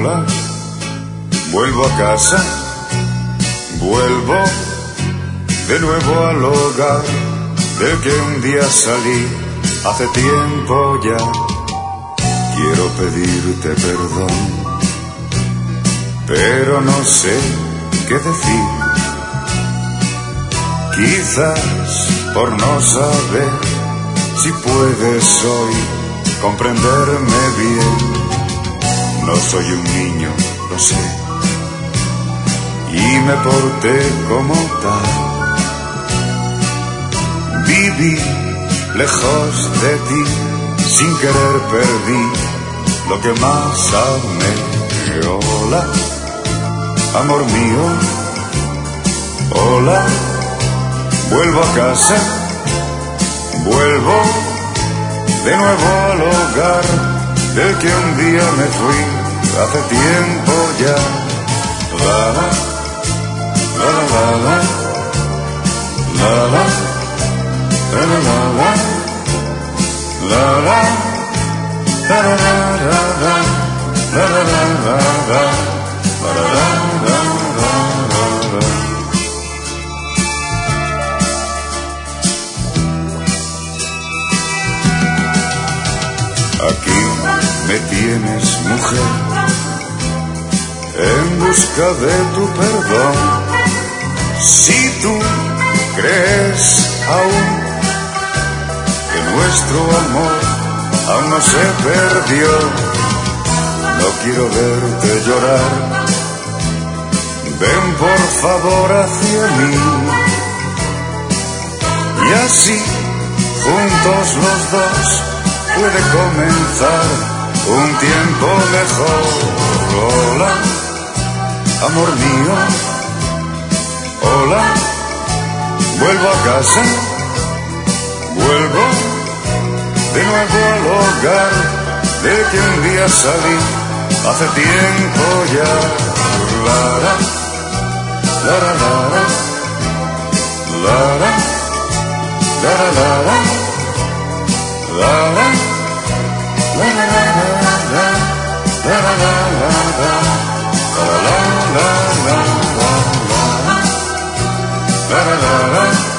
Hola, vuelvo a casa, vuelvo de nuevo al hogar del que un día salí hace tiempo ya. Quiero pedirte perdón, pero no sé qué decir. Quizás por no saber si puedes hoy comprenderme bien. No soy un niño, lo sé, y me porté como tal. Viví lejos de ti, sin querer perdí lo que más amé. Hola, amor mío, hola, vuelvo a casa, vuelvo de nuevo al hogar del que un día me fui hace tiempo ya. La la, la la la, la la, la la la, la la, la la la la, la la la la. Aquí me tienes, mujer, en busca de tu perdón. Si tú crees aún que nuestro amor aún no se perdió, no quiero verte llorar. Ven por favor hacia mí, y así, juntos los dos, puede comenzar un tiempo mejor. Hola, amor mío, hola, vuelvo a casa, vuelvo de nuevo al hogar del que un día salí hace tiempo ya. La la, la la la, la la, la la la, la la, la la la, la la la, la la la, la la la, la la la.